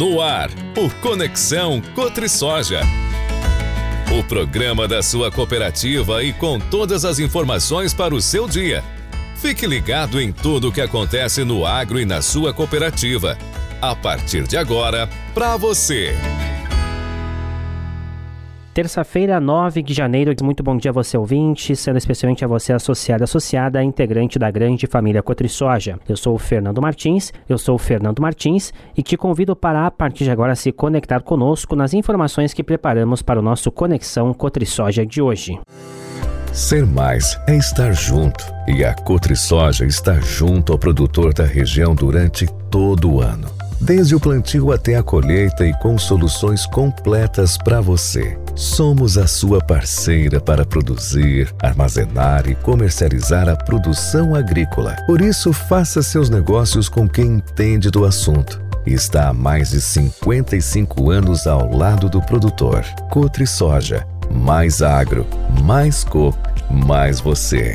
No ar, o Conexão Cotrisoja. O programa da sua cooperativa e com todas as informações para o seu dia. Fique ligado em tudo o que acontece no agro e na sua cooperativa. A partir de agora, para você. Terça-feira, 9 de janeiro, muito bom dia a você ouvinte, sendo especialmente a você associada, integrante da grande família Cotrisoja. Eu sou o Fernando Martins e te convido para a partir de agora se conectar conosco nas informações que preparamos para o nosso Conexão Cotrisoja de hoje. Ser mais é estar junto, e a Cotrisoja está junto ao produtor da região durante todo o ano. Desde o plantio até a colheita e com soluções completas para você. Somos a sua parceira para produzir, armazenar e comercializar a produção agrícola. Por isso, faça seus negócios com quem entende do assunto. Está há mais de 55 anos ao lado do produtor. Cotrisoja. Mais agro, mais coop, mais você.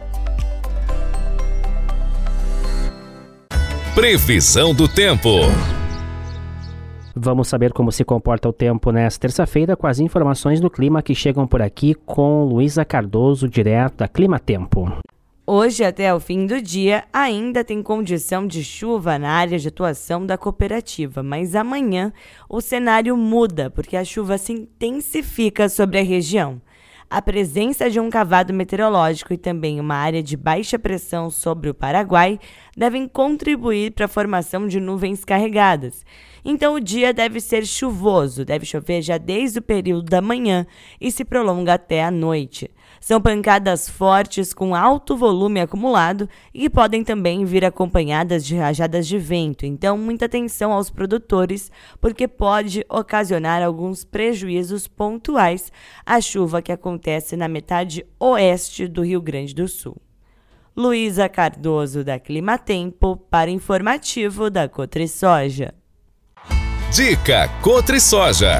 Previsão do tempo. Vamos saber como se comporta o tempo nesta terça-feira com as informações do clima que chegam por aqui com Luísa Cardoso, direto da Clima Tempo. Hoje, até o fim do dia, ainda tem condição de chuva na área de atuação da cooperativa, mas amanhã o cenário muda porque a chuva se intensifica sobre a região. A presença de um cavado meteorológico e também uma área de baixa pressão sobre o Paraguai devem contribuir para a formação de nuvens carregadas. Então o dia deve ser chuvoso, deve chover já desde o período da manhã e se prolonga até a noite. São pancadas fortes com alto volume acumulado e que podem também vir acompanhadas de rajadas de vento. Então muita atenção aos produtores, porque pode ocasionar alguns prejuízos pontuais a chuva que acontece na metade oeste do Rio Grande do Sul. Luísa Cardoso, da Clima Tempo, para informativo da Cotrisoja. Dica Cotrisoja.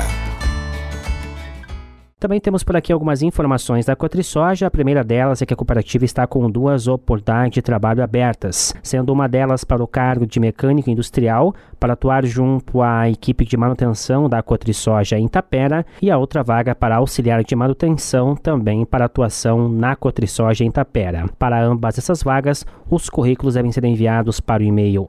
Também temos por aqui algumas informações da Cotrisoja. A primeira delas é que a cooperativa está com 2 oportunidades de trabalho abertas, sendo uma delas para o cargo de mecânico industrial, para atuar junto à equipe de manutenção da Cotrisoja em Tapera, e a outra vaga para auxiliar de manutenção, também para atuação na Cotrisoja em Tapera. Para ambas essas vagas, os currículos devem ser enviados para o e-mail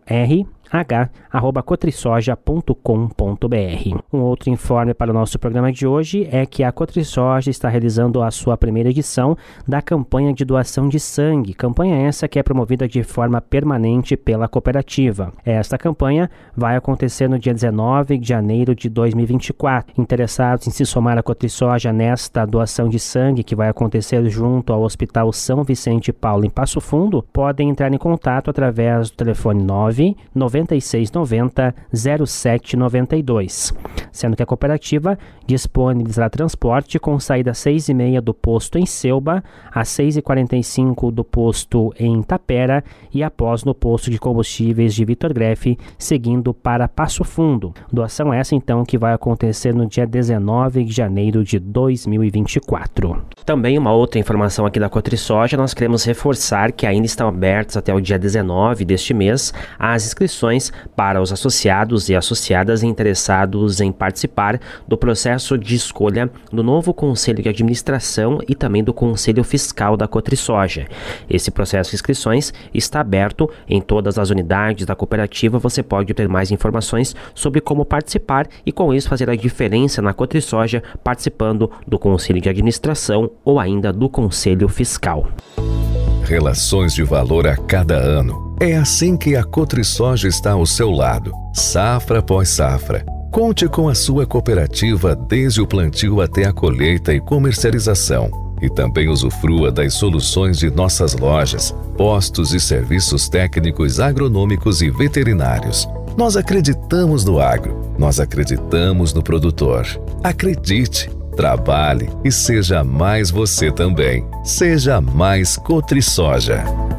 rh@cotrisoja.com.br. Um outro informe para o nosso programa de hoje é que a Cotrisoja está realizando a sua primeira edição da campanha de doação de sangue, campanha essa que é promovida de forma permanente pela cooperativa. Esta campanha vai acontecer no dia 19 de janeiro de 2024. Interessados em se somar à Cotrisoja nesta doação de sangue que vai acontecer junto ao Hospital São Vicente Paulo em Passo Fundo, podem entrar em contato através do telefone 9690 0792, sendo que a cooperativa disponibilizará transporte com saída às 6h30 do posto em Selba, às 6h45 do posto em Tapera e após no posto de combustíveis de Vitor Grefe, seguindo para Passo Fundo. Doação essa então que vai acontecer no dia 19 de janeiro de 2024. Também uma outra informação aqui da Cotrisoja, nós queremos reforçar que ainda estão abertas até o dia 19 deste mês as inscrições para os associados e associadas interessados em participar do processo de escolha do novo Conselho de Administração e também do Conselho Fiscal da Cotrisoja. Esse processo de inscrições está aberto em todas as unidades da cooperativa. Você pode ter mais informações sobre como participar e com isso fazer a diferença na Cotrisoja participando do Conselho de Administração ou ainda do Conselho Fiscal. Relações de valor a cada ano. É assim que a Cotrisoja está ao seu lado, safra após safra. Conte com a sua cooperativa desde o plantio até a colheita e comercialização. E também usufrua das soluções de nossas lojas, postos e serviços técnicos agronômicos e veterinários. Nós acreditamos no agro, nós acreditamos no produtor. Acredite, trabalhe e seja mais você também. Seja mais Cotrisoja.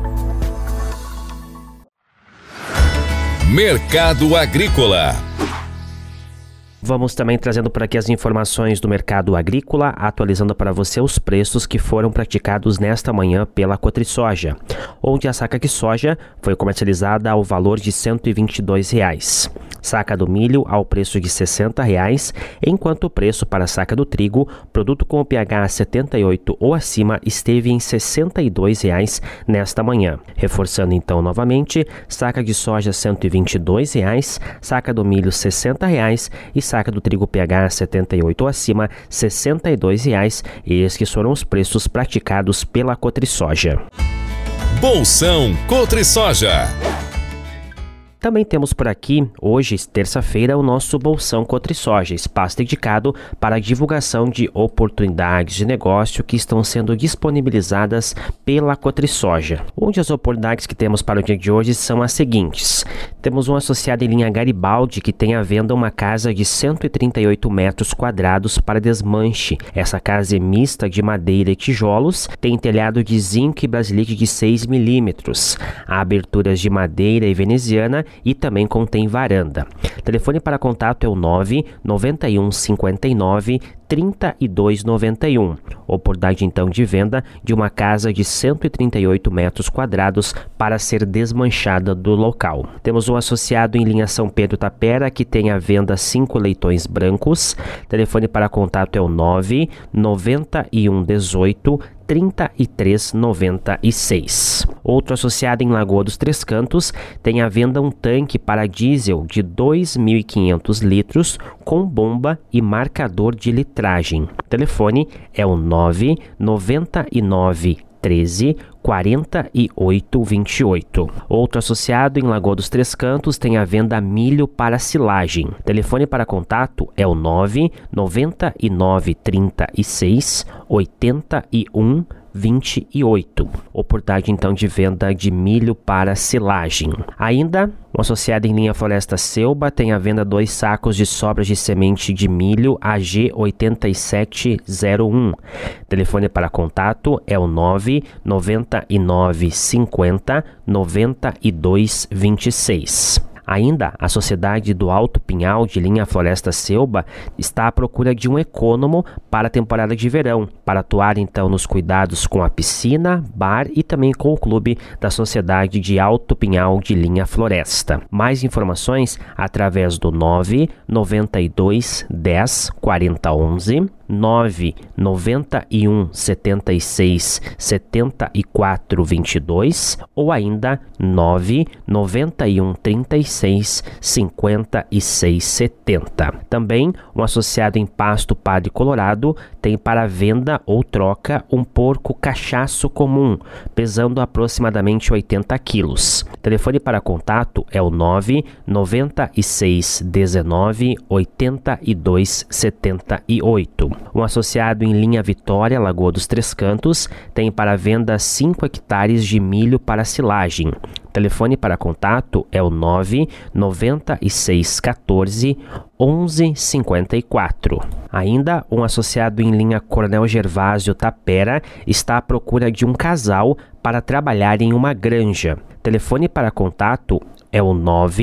Mercado Agrícola. Vamos também trazendo por aqui as informações do mercado agrícola, atualizando para você os preços que foram praticados nesta manhã pela Cotrisoja, onde a saca de soja foi comercializada ao valor de R$ 122. Saca do milho ao preço de R$ 60,00, enquanto o preço para a saca do trigo, produto com o pH 78 ou acima, esteve em R$ 62,00 nesta manhã. Reforçando então novamente, saca de soja R$ 122,00, saca do milho R$ 60,00 e saca do trigo pH 78 ou acima R$ 62,00. Estes foram os preços praticados pela Cotrisoja. Bolsão Cotrisoja. Também temos por aqui, hoje, terça-feira, o nosso Bolsão Cotrisoja, espaço dedicado para a divulgação de oportunidades de negócio que estão sendo disponibilizadas pela Cotrisoja. Onde as oportunidades que temos para o dia de hoje são as seguintes. Temos um associado em linha Garibaldi que tem à venda uma casa de 138 metros quadrados para desmanche. Essa casa é mista de madeira e tijolos, tem telhado de zinco e brasilite de 6 milímetros. Há aberturas de madeira e veneziana e também contém varanda. Telefone para contato é o 991 59 3291. Oportunidade então de venda de uma casa de 138 metros quadrados para ser desmanchada do local. Temos um associado em linha São Pedro Tapera que tem à venda 5 leitões brancos. Telefone para contato é o 991 18 3396. Outro associado em Lagoa dos Três Cantos tem à venda um tanque para diesel de 2.500 litros com bomba e marcador de litragem. Telefone é o 999 13 48 28. Outro associado em Lagoa dos Três Cantos tem à venda milho para silagem. Telefone para contato é o 999 36 81 28. Oportunidade então de venda de milho para silagem. Ainda, um associado em linha Floresta Selba tem à venda 2 sacos de sobras de semente de milho AG 8701. Telefone para contato é o 999 50 92 26. Ainda, a Sociedade do Alto Pinhal de linha Floresta Selba está à procura de um econômico para a temporada de verão, para atuar então nos cuidados com a piscina, bar e também com o clube da Sociedade de Alto Pinhal de linha Floresta. Mais informações através do 992 10 40 11, 991 76 74 22 ou ainda 991 36 56 70. Também um associado em Pasto Padre Colorado tem para venda ou troca um porco cachaço comum, pesando aproximadamente 80 quilos. Telefone para contato é o 996 19 82 78. Um associado em linha Vitória, Lagoa dos Três Cantos, tem para venda 5 hectares de milho para silagem. Telefone para contato é o 996 14 11 54. Ainda, um associado em linha Coronel Gervásio Tapera está à procura de um casal para trabalhar em uma granja. Telefone para contato é o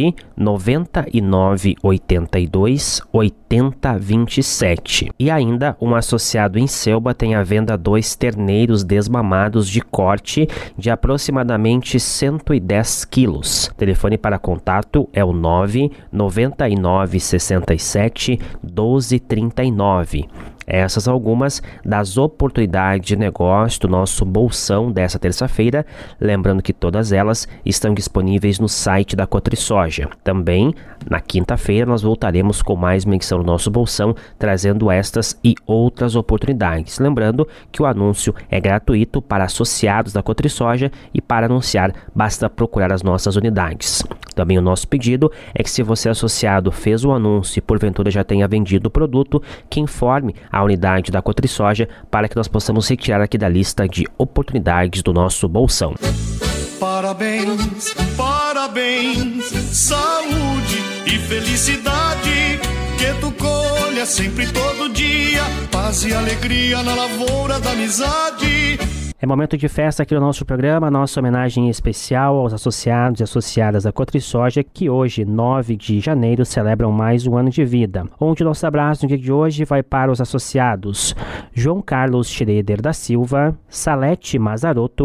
999 82 80 27. E ainda, um associado em Selba tem à venda 2 terneiros desmamados de corte de aproximadamente 110 quilos. Telefone para contato é o 999 67 12 39. Essas algumas das oportunidades de negócio do nosso bolsão dessa terça-feira, lembrando que todas elas estão disponíveis no site da Cotrisoja. Também, na quinta-feira, nós voltaremos com mais uma edição do nosso bolsão, trazendo estas e outras oportunidades. Lembrando que o anúncio é gratuito para associados da Cotrisoja e para anunciar basta procurar as nossas unidades. Também o nosso pedido é que, se você associado fez o anúncio e porventura já tenha vendido o produto, que informe a unidade da Cotrisoja para que nós possamos retirar aqui da lista de oportunidades do nosso bolsão. Parabéns, parabéns, saúde e felicidade, que tu colha sempre todo dia, paz e alegria na lavoura da amizade. É momento de festa aqui no nosso programa, nossa homenagem especial aos associados e associadas da Cotrisoja, que hoje, 9 de janeiro, celebram mais um ano de vida. Onde o nosso abraço no dia de hoje vai para os associados João Carlos Schroeder da Silva, Salete Mazarotto,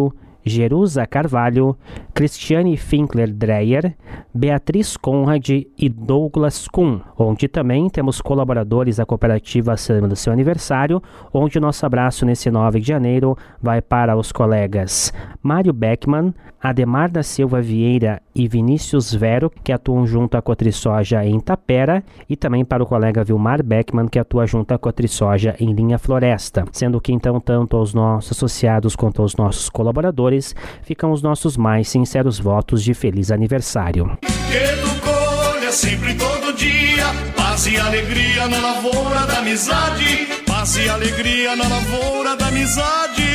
Jerusa Carvalho, Cristiane Finkler Dreyer, Beatriz Conrad e Douglas Kuhn, onde também temos colaboradores da cooperativa celebrando seu aniversário, onde o nosso abraço nesse 9 de janeiro vai para os colegas Mário Beckman, Ademar da Silva Vieira e Vinícius Vero, que atuam junto à Cotrisoja em Tapera, e também para o colega Vilmar Beckman, que atua junto à Cotrisoja em Linha Floresta, sendo que então tanto aos nossos associados quanto aos nossos colaboradores ficam os nossos mais sinceros votos de feliz aniversário. Que tu colha sempre todo dia, paz e alegria na lavoura da amizade, paz e alegria na lavoura da amizade.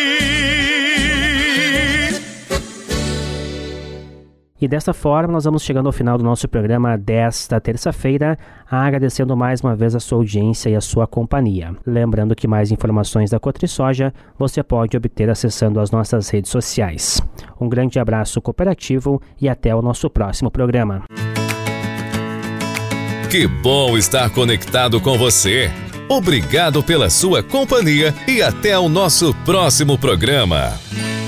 E desta forma, nós vamos chegando ao final do nosso programa desta terça-feira, agradecendo mais uma vez a sua audiência e a sua companhia. Lembrando que mais informações da Cotrisoja você pode obter acessando as nossas redes sociais. Um grande abraço cooperativo e até o nosso próximo programa. Que bom estar conectado com você. Obrigado pela sua companhia e até o nosso próximo programa.